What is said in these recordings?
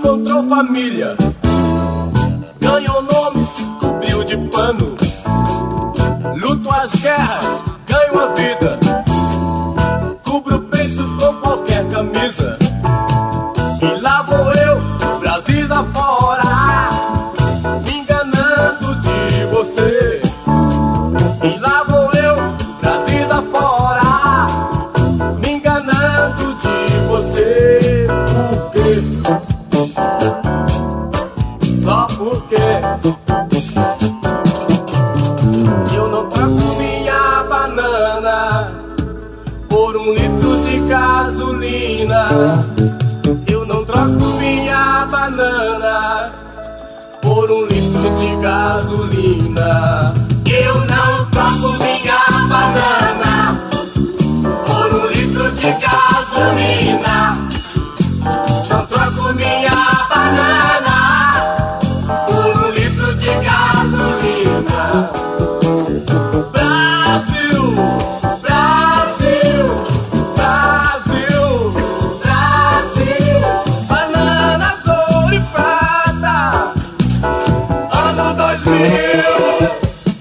encontrou família, ganhou nome, se cobriu de pano. Luto as guerras, ganho a vida, cubro o peito com qualquer camisa. E lá vou eu, Brasil afora, me enganando de você. E lá vou eu, Brasil afora, me enganando de você. Por quê? Só porque eu não troco minha banana por um litro de gasolina. Eu não troco minha banana por um litro de gasolina. Eu não troco minha banana por um litro de gasolina. Não troco minha banana por um litro de gasolina. Brasil, Brasil, Brasil, Brasil, banana, ouro e prata, ano 2000.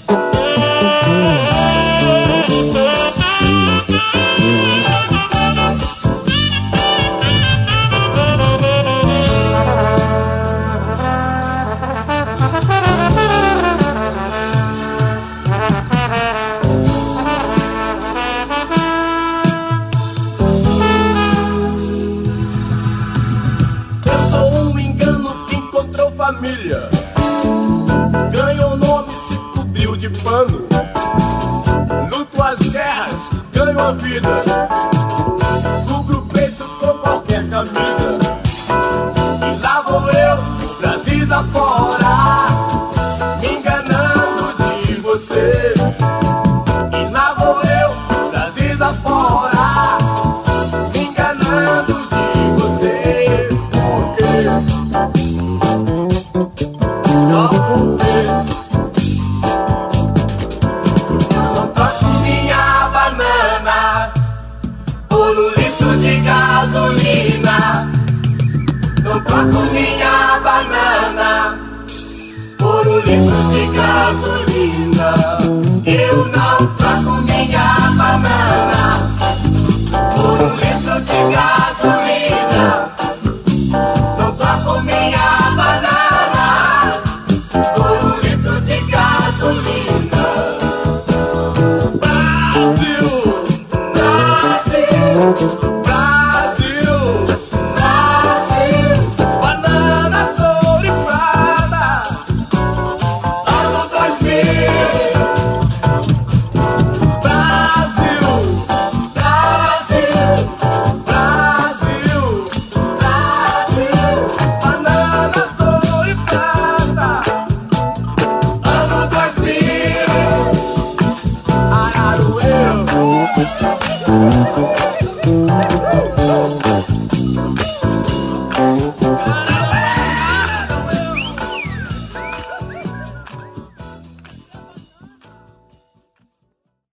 Família, ganhou nome, se cobriu de pano. Luto as guerras, ganho a vida, cubro o peito com qualquer camisa. E lá vou eu, Brasil afora, me enganando de você. E lá vou eu, Brasil afora, me enganando de você. Por quê? Só porque eu não troco minha banana por um litro de gasolina. Não troco minha banana por um litro de gasolina. Eu não troco minha banana por um litro de gasolina. Não troco minha